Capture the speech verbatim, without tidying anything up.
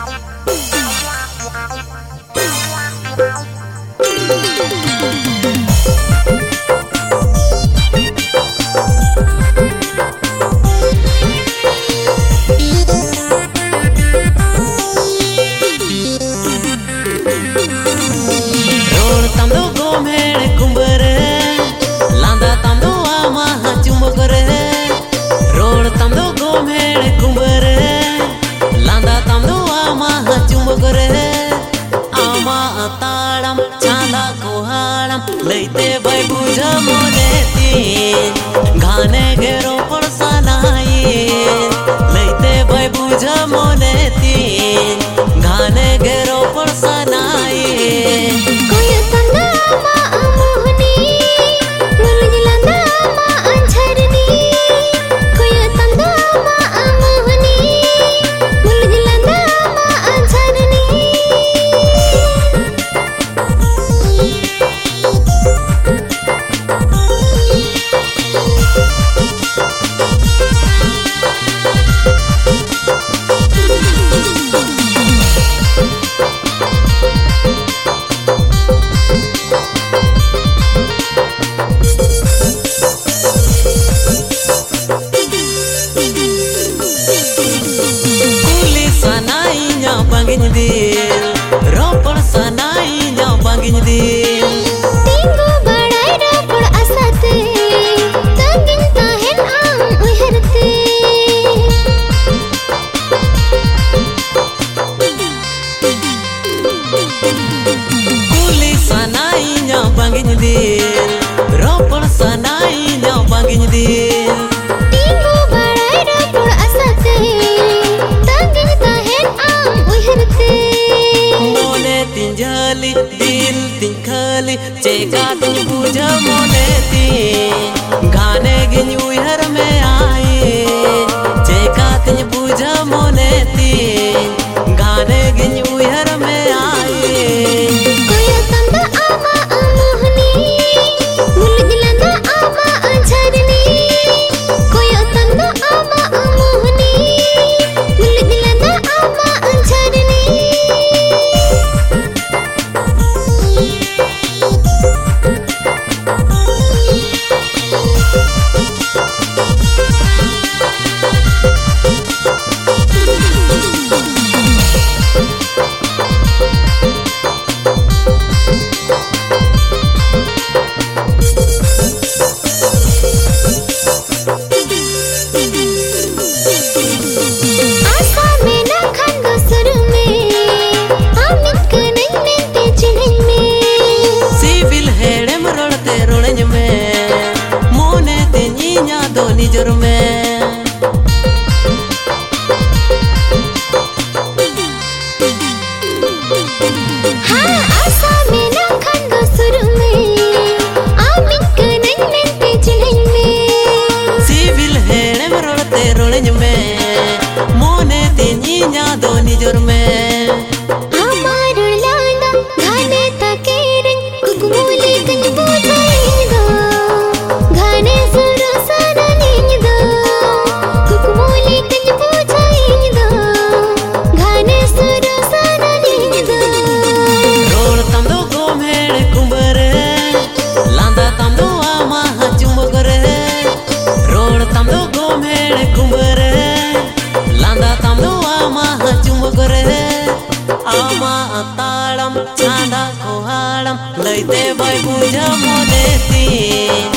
लैते भाई बुझा मोने तीन घाने घेरो पड़सानाई लैते भाई बुझा मोने तीन घाने घेरो पड़सानाई कोई तंदा मा मोहनी मुरगिलंदा मा अंझरनी कोई तंदा मा मोहनी मुरगिलंदा मा अंझरनी Bangin dil, ropor sanai nyau bangin dil. Tinggu badai ropor asate, tangin tahen ang uyharte. Kuli sanai nyau bangin dil, ropor sanai nyau bangin dil. Tinggu badai ropor asate, tangin tahen ang मोने तिंजली दिल तिंखली चेका तुम बुझा मोने तीन घाने Ginyu हर में आई चेका तुम बुझा मोने तीन घाने गिन्यू हर में आई कोई तंदा आमा मोहनी मुरगिलंदा आमा अंझरनी कोई तंदा आमा मोहनी मुरगिलंदा आमा अंझरनी मोने ते नीना दो निजर में हाँ आसा में ना खंडो सुर में आमिक नहीं नंते चिन्ह में सिविल हेड़े में रोड़ते रोड़े में मोने ते नीना दो निजर में हमारो लाना घाने तकेरे कुकुमोले कन बुझाई दो घाने सुर सारा नींद दो कुकुमोले कन बुझाई दो घाने सुर सारा नींद दो रोड़ तम दो गोमेड़ कुंबरे लांदा तम दो आमा चुंबकरे रोड़ तम दो गोमेड़ कुंबरे लांदा तम दो आमा चुंबकरे आमा ताड़म चांदा कोहाड़म लैते भाई बुझा मोने तीन